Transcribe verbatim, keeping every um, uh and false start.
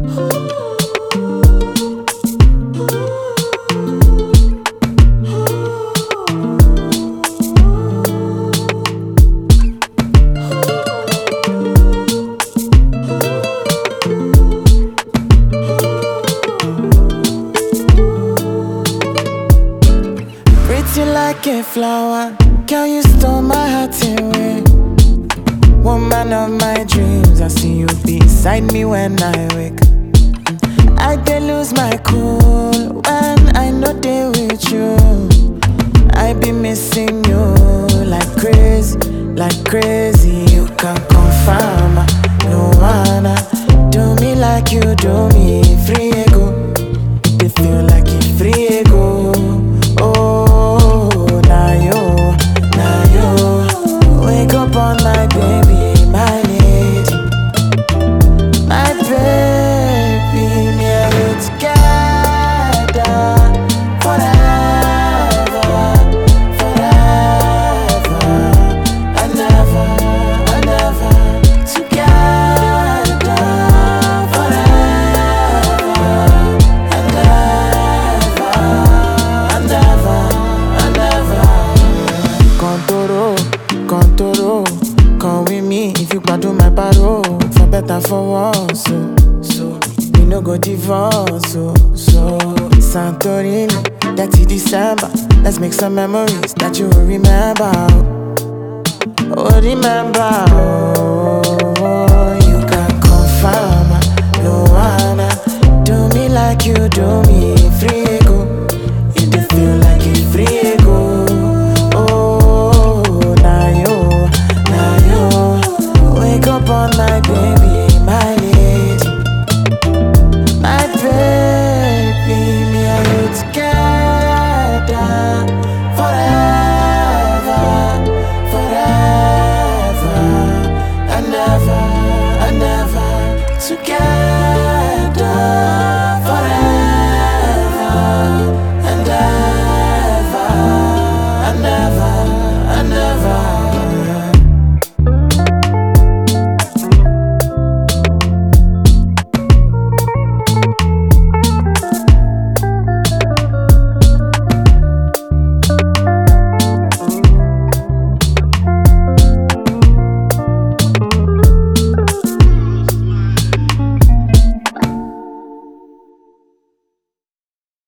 Pretty like a flower, girl, you stole my heart away. Woman of my dreams, I see you beside me when I wake. I dey lose my cool when I know they with you. I be missing you like crazy, like crazy. You can confirm, no wanna do me like you do me. Free ego, they feel like it free ego. Oh, now you, now you wake up on my baby, my lady, my baby. Me and you together forever, forever and ever, and ever. Together forever and ever, and ever, and ever. Contoro, contoro, come with me if you do my paro. For better, for worse, so, so we no go divorce, so, so Santorini, dirty December. Let's make some memories that you will remember. Oh, remember, oh, you can confirm, no wanna do me like you do me. Free ego, you dey feel like a free ego. Oh, now you, now you wake up on my baby, my lady, my baby. Me and you together forever, forever and ever, and ever. Together